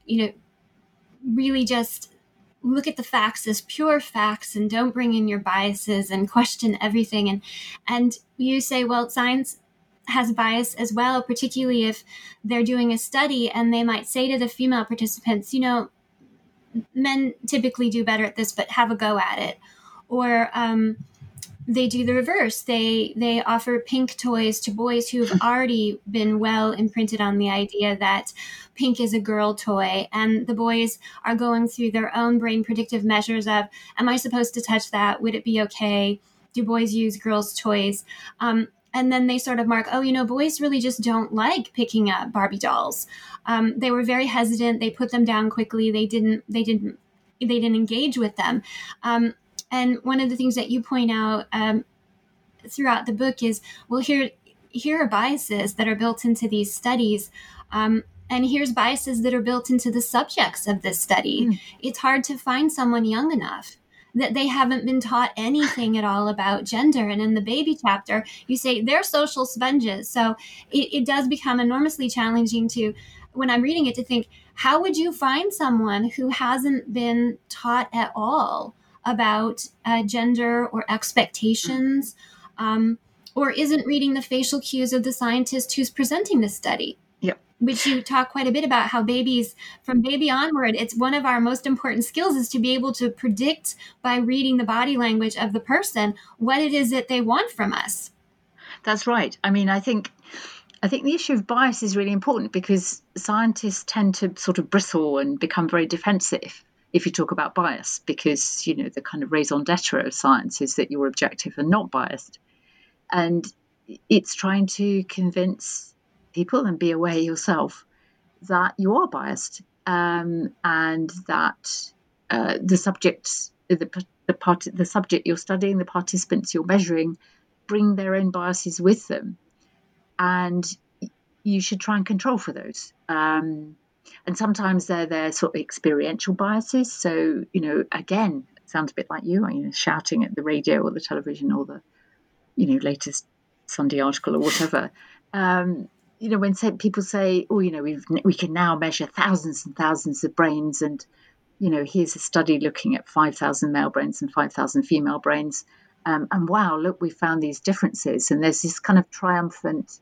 really just look at the facts as pure facts and don't bring in your biases and question everything. And you say, well, science has bias as well, particularly if they're doing a study and they might say to the female participants, men typically do better at this, but have a go at it. Or they do the reverse. They offer pink toys to boys who've already been well imprinted on the idea that pink is a girl toy, and the boys are going through their own brain predictive measures of, am I supposed to touch that? Would it be okay? Do boys use girls' toys? And then they sort of mark, boys really just don't like picking up Barbie dolls. They were very hesitant. They put them down quickly. They didn't engage with them. And one of the things that you point out throughout the book is, well, here are biases that are built into these studies. And here's biases that are built into the subjects of this study. It's hard to find someone young enough that they haven't been taught anything at all about gender. And in the baby chapter, you say they're social sponges. So it does become enormously challenging to, when I'm reading it, to think, how would you find someone who hasn't been taught at all about gender or expectations, or isn't reading the facial cues of the scientist who's presenting the study? Yep. Which you talk quite a bit about, how babies, from baby onward, it's one of our most important skills is to be able to predict by reading the body language of the person what it is that they want from us. That's right. I mean, I think the issue of bias is really important because scientists tend to sort of bristle and become very defensive if you talk about bias, because, the kind of raison d'etre of science is that you're objective and not biased. And it's trying to convince people, and be aware yourself, that you are biased, and that the subject you're studying, the participants you're measuring, bring their own biases with them, and you should try and control for those. And sometimes they're sort of experiential biases. So, again, it sounds a bit like you, shouting at the radio or the television or the, latest Sunday article or whatever. When people say, we can now measure thousands and thousands of brains, and, here's a study looking at 5,000 male brains and 5,000 female brains. And wow, look, we found these differences. And there's this kind of triumphant,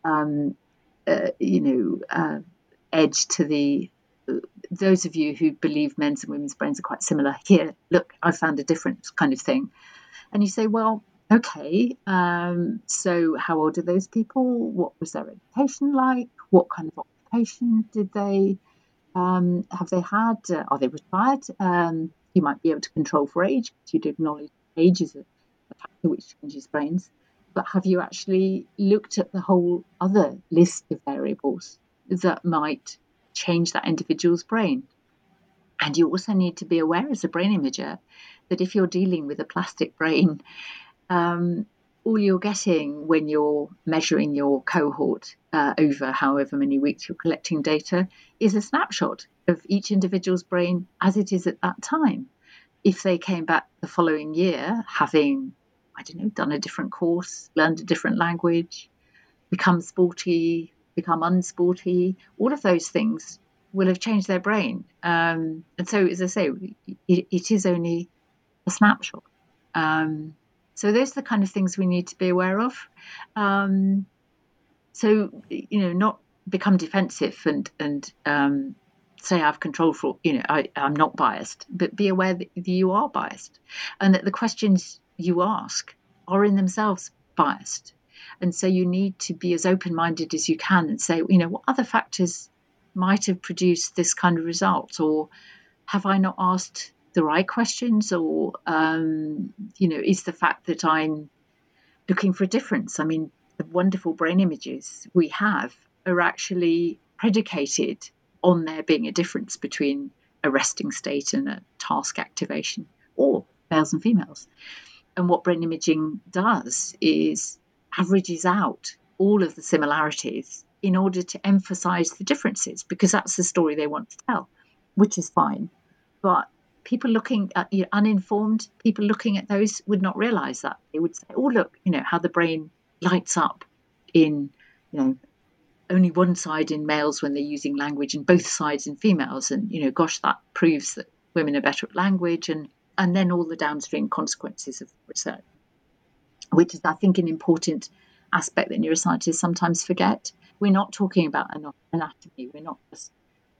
edge to those of you who believe men's and women's brains are quite similar. Here, look, I found a difference, kind of thing. And you say, well, okay, so how old are those people? What was their education like? What kind of occupation did they have they had? Are they retired? You might be able to control for age, because you'd acknowledge age is a factor which changes brains. But have you actually looked at the whole other list of variables that might change that individual's brain? And you also need to be aware as a brain imager that if you're dealing with a plastic brain, all you're getting when you're measuring your cohort over however many weeks you're collecting data is a snapshot of each individual's brain as it is at that time. If they came back the following year having, I don't know, done a different course, learned a different language, become sporty, become unsporty, all of those things will have changed their brain. And so, as I say, it is only a snapshot. So those are the kind of things we need to be aware of. So, not become defensive and say I have control for, I'm not biased, but be aware that you are biased and that the questions you ask are in themselves biased. And so you need to be as open-minded as you can and say, what other factors might have produced this kind of result? Or have I not asked the right questions? Or, is the fact that I'm looking for a difference? I mean, the wonderful brain images we have are actually predicated on there being a difference between a resting state and a task activation, or males and females. And what brain imaging does is averages out all of the similarities in order to emphasize the differences, because that's the story they want to tell, which is fine. But people looking at, uninformed people looking at those would not realize that. They would say, oh, look, how the brain lights up in, only one side in males when they're using language and both sides in females. And, gosh, that proves that women are better at language. And then all the downstream consequences of research, which is, I think, an important aspect that neuroscientists sometimes forget. We're not talking about anatomy. We're not just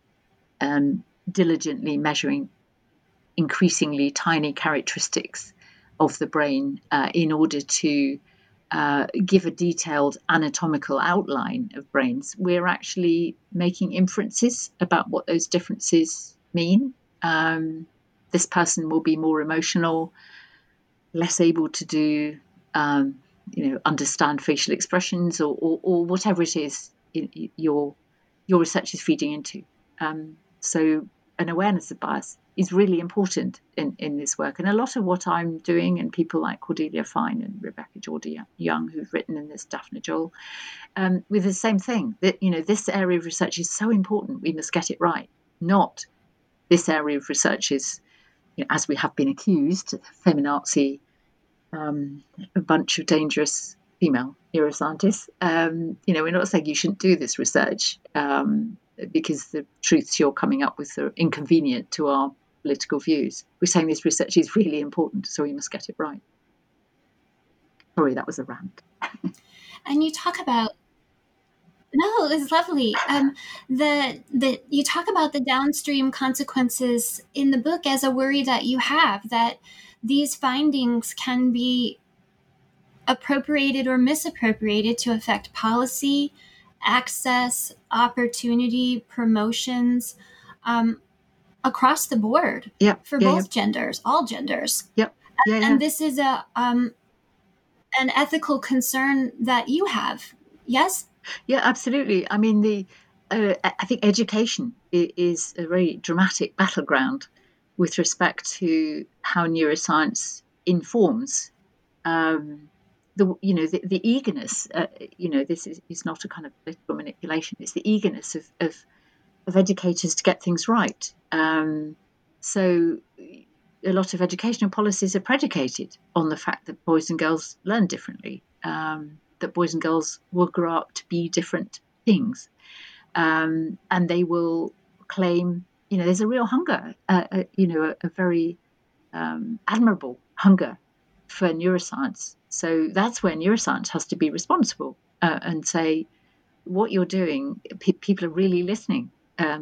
diligently measuring increasingly tiny characteristics of the brain in order to give a detailed anatomical outline of brains. We're actually making inferences about what those differences mean. This person will be more emotional, less able to do, understand facial expressions or whatever it is your research is feeding into. So an awareness of bias is really important in this work. And a lot of what I'm doing, and people like Cordelia Fine and Rebecca Jordan-Young, who've written in this, Daphne Joel, with the same thing, that, this area of research is so important, we must get it right. Not this area of research is, as we have been accused, feminazi, a bunch of dangerous female neuroscientists. We're not saying you shouldn't do this research because the truths you're coming up with are inconvenient to our political views. We're saying this research is really important, so we must get it right. Sorry, that was a rant. And you talk about, no, it's lovely. You talk about the downstream consequences in the book as a worry that you have, that these findings can be appropriated or misappropriated to affect policy, access, opportunity, promotions, across the board for both genders, all genders. And this is an ethical concern that you have. Yes? Yeah, absolutely. I mean, I think education is a very dramatic battleground with respect to how neuroscience informs the eagerness. This is not a kind of political manipulation. It's the eagerness of educators to get things right. So a lot of educational policies are predicated on the fact that boys and girls learn differently, that boys and girls will grow up to be different things. And they will claim, there's a real hunger, a very admirable hunger for neuroscience. So that's where neuroscience has to be responsible and say, what you're doing, people are really listening.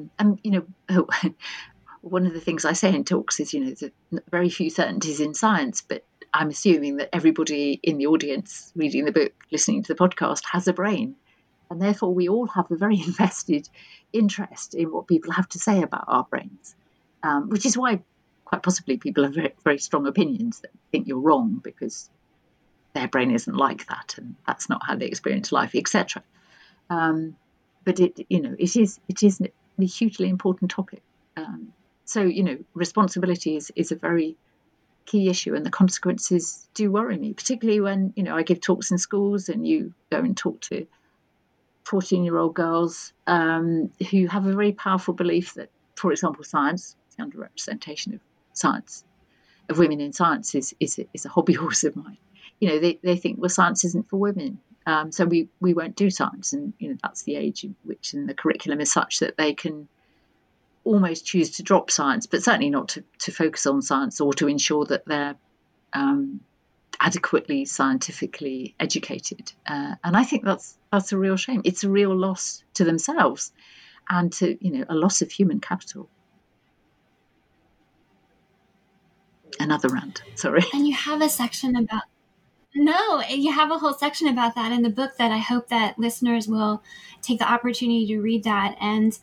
One of the things I say in talks is, there's very few certainties in science, but I'm assuming that everybody in the audience reading the book, listening to the podcast, has a brain. And therefore, we all have a very invested interest in what people have to say about our brains, which is why quite possibly people have very, very strong opinions that think you're wrong because their brain isn't like that and that's not how they experience life, etc. But it is a hugely important topic. So responsibility is a very key issue, and the consequences do worry me, particularly when, I give talks in schools and you go and talk to 14-year-old girls who have a very powerful belief that, for example, science, the underrepresentation of science, of women in science is a hobby horse of mine. They think, well, science isn't for women, so we won't do science. And, that's the age in which the curriculum is such that they can almost choose to drop science, but certainly not to focus on science or to ensure that they're adequately scientifically educated. And I think that's a real shame. It's a real loss to themselves and to, a loss of human capital. Another rant, sorry. And you have a section about... No, you have a whole section about that in the book that I hope that listeners will take the opportunity to read that and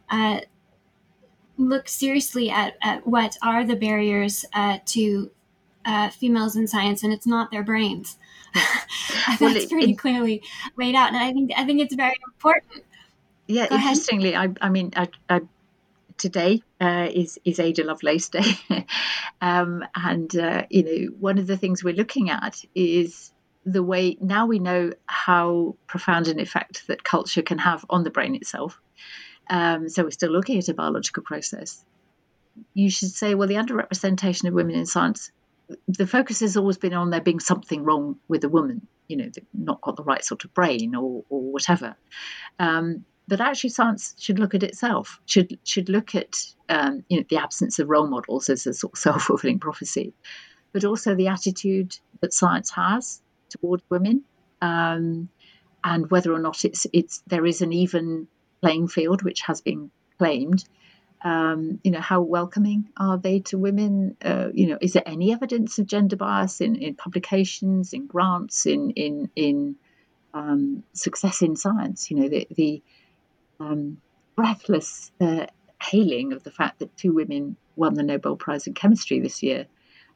look seriously at what are the barriers to females in science, and it's not their brains. That's pretty clearly laid out, and I think it's very important. Yeah, Go interestingly, ahead. I today is Ada Lovelace Day, and one of the things we're looking at is the way now we know how profound an effect that culture can have on the brain itself. So we're still looking at a biological process. You should say, well, the underrepresentation of women in science, the focus has always been on there being something wrong with a woman, they've not got the right sort of brain or whatever. But actually, science should look at itself, should look at the absence of role models as a sort of self-fulfilling prophecy, but also the attitude that science has towards women, and whether or not there is an even playing field, which has been claimed. How welcoming are they to women? Is there any evidence of gender bias in publications, in grants, in success in science? The breathless hailing of the fact that 2 women won the Nobel Prize in Chemistry this year.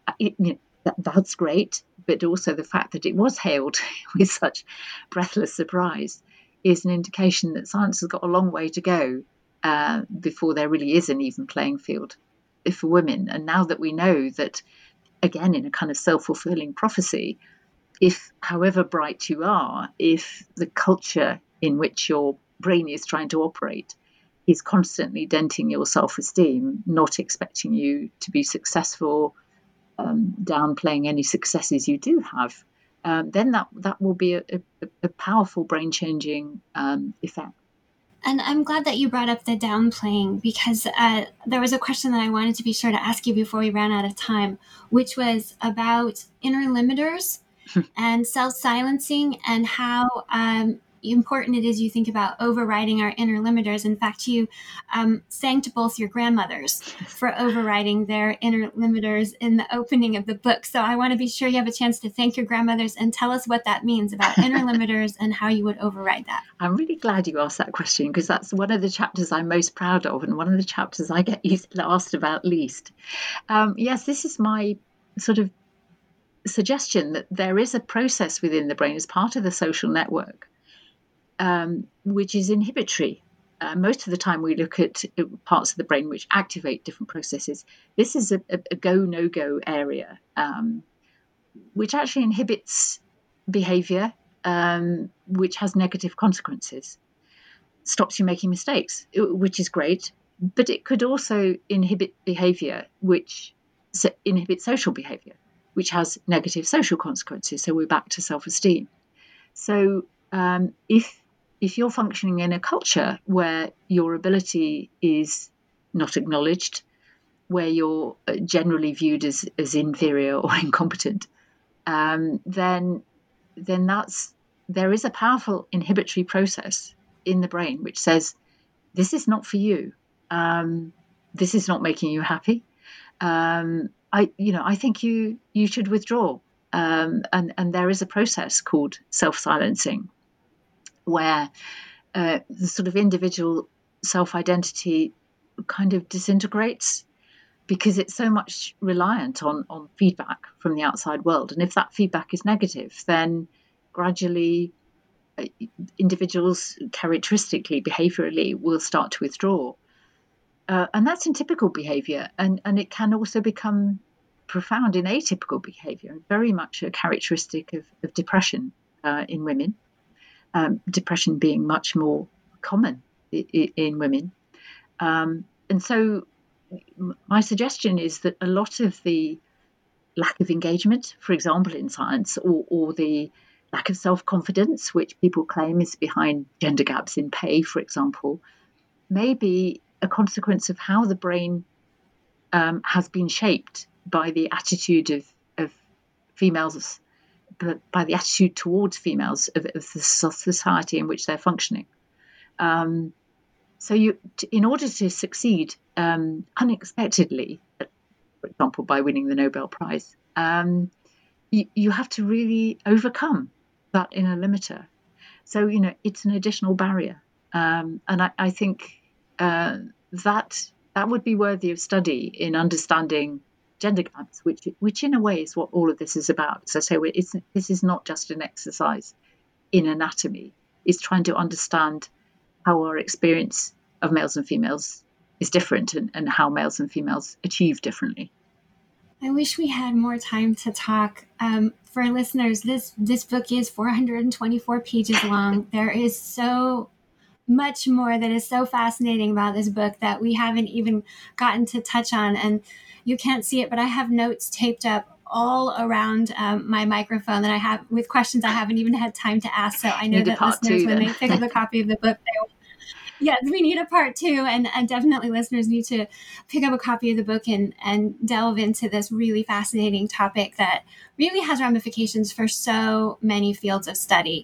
That's great, but also the fact that it was hailed with such breathless surprise is an indication that science has got a long way to go before there really is an even playing field for women. And now that we know that, again, in a kind of self-fulfilling prophecy, if, however bright you are, if the culture in which your brain is trying to operate is constantly denting your self-esteem, not expecting you to be successful, downplaying any successes you do have, then that will be a powerful brain-changing effect. And I'm glad that you brought up the downplaying, because there was a question that I wanted to be sure to ask you before we ran out of time, which was about inner limiters and self-silencing, and how important it is you think about overriding our inner limiters. In fact, you sang to both your grandmothers for overriding their inner limiters in the opening of the book. So I want to be sure you have a chance to thank your grandmothers and tell us what that means about inner limiters and how you would override that. I'm really glad you asked that question, because that's one of the chapters I'm most proud of, and one of the chapters I get asked about least. Yes, this is my sort of suggestion that there is a process within the brain as part of the social network, which is inhibitory. Most of the time we look at parts of the brain which activate different processes. This is a go, no-go area, which actually inhibits behavior, which has negative consequences, stops you making mistakes, which is great, but it could also inhibit behavior, which inhibits social behavior, which has negative social consequences. So we're back to self-esteem. So if you're functioning in a culture where your ability is not acknowledged, where you're generally viewed as inferior or incompetent, then there is a powerful inhibitory process in the brain which says, this is not for you. This is not making you happy. I think you should withdraw. And there is a process called self-silencing, where the sort of individual self-identity kind of disintegrates, because it's so much reliant on feedback from the outside world. And if that feedback is negative, then gradually individuals characteristically, behaviorally, will start to withdraw. And that's in typical behavior. And it can also become profound in atypical behavior, very much a characteristic of depression in women, depression being much more common in women. And so my suggestion is that a lot of the lack of engagement, for example, in science, or the lack of self-confidence, which people claim is behind gender gaps in pay, for example, may be a consequence of how the brain has been shaped by the attitude of females, by the attitude towards females of the society in which they're functioning. So in order to succeed unexpectedly, for example, by winning the Nobel Prize, you have to really overcome that inner limiter. So, it's an additional barrier. And I think that would be worthy of study in understanding gender gaps, which in a way is what all of this is about. So this is not just an exercise in anatomy. It's trying to understand how our experience of males and females is different and how males and females achieve differently. I wish we had more time to talk. For listeners, this book is 424 pages long. There is so much more that is so fascinating about this book that we haven't even gotten to touch on. And you can't see it, but I have notes taped up all around my microphone that I have with questions I haven't even had time to ask. So I know that listeners, when they pick up a copy of the book, yes, we need a part 2, and definitely listeners need to pick up a copy of the book and delve into this really fascinating topic that really has ramifications for so many fields of study.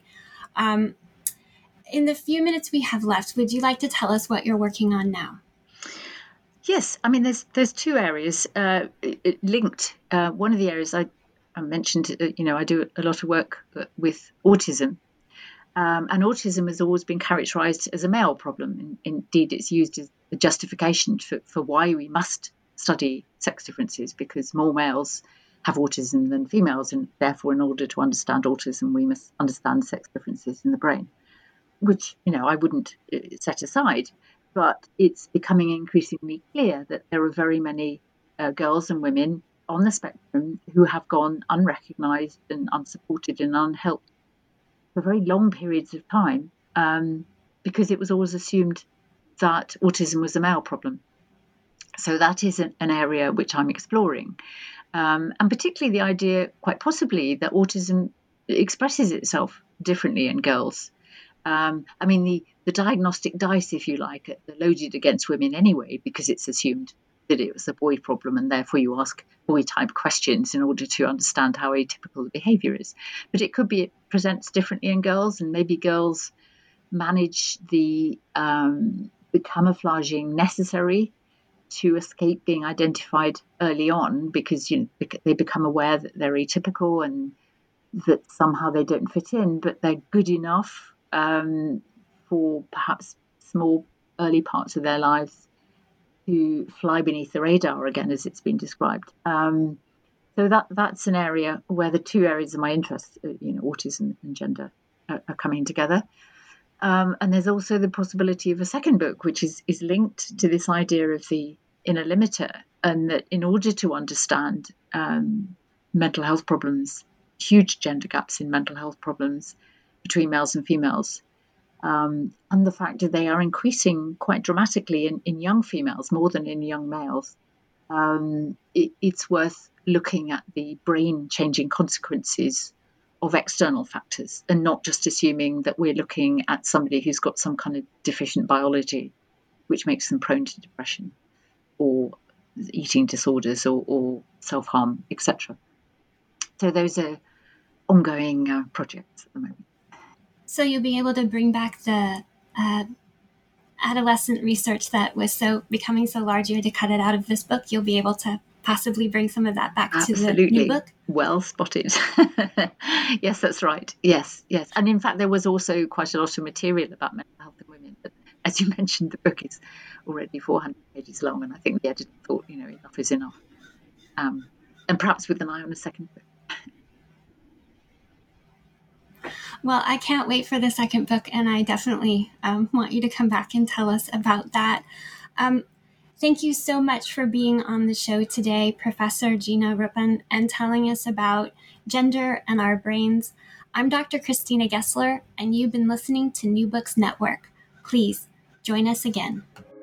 In the few minutes we have left, would you like to tell us what you're working on now? Yes, I mean, there's 2 areas linked. One of the areas I mentioned, I do a lot of work with autism. And autism has always been characterized as a male problem. Indeed, it's used as a justification for why we must study sex differences, because more males have autism than females, and therefore, in order to understand autism, we must understand sex differences in the brain, which, I wouldn't set aside. But it's becoming increasingly clear that there are very many girls and women on the spectrum who have gone unrecognized and unsupported and unhelped for very long periods of time, because it was always assumed that autism was a male problem. So that is an area which I'm exploring. And particularly the idea, quite possibly, that autism expresses itself differently in girls. I mean, the diagnostic dice, if you like, are loaded against women anyway, because it's assumed that it was a boy problem, and therefore you ask boy-type questions in order to understand how atypical the behaviour is. But it could be it presents differently in girls, and maybe girls manage the camouflaging necessary to escape being identified early on, because they become aware that they're atypical and that somehow they don't fit in, but they're good enough for perhaps small early parts of their lives to fly beneath the radar, again, as it's been described. So that's an area where the 2 areas of my interest, autism and gender, are coming together. And there's also the possibility of a second book, which is linked to this idea of the inner limiter, and that in order to understand mental health problems, huge gender gaps in mental health problems between males and females, and the fact that they are increasing quite dramatically in young females more than in young males, it's worth looking at the brain-changing consequences of external factors, and not just assuming that we're looking at somebody who's got some kind of deficient biology which makes them prone to depression or eating disorders or self-harm, etc. So those are ongoing projects at the moment. So you'll be able to bring back the adolescent research that was becoming so large you had to cut it out of this book. You'll be able to possibly bring some of that back Absolutely. To the new book. Well spotted. Yes, that's right. Yes. And in fact, there was also quite a lot of material about mental health in women. But as you mentioned, the book is already 400 pages long, and I think the editor thought, enough is enough. And perhaps with an eye on a second book. Well, I can't wait for the second book, and I definitely want you to come back and tell us about that. Thank you so much for being on the show today, Professor Gina Ruppin, and telling us about gender and our brains. I'm Dr. Christina Gessler, and you've been listening to New Books Network. Please join us again.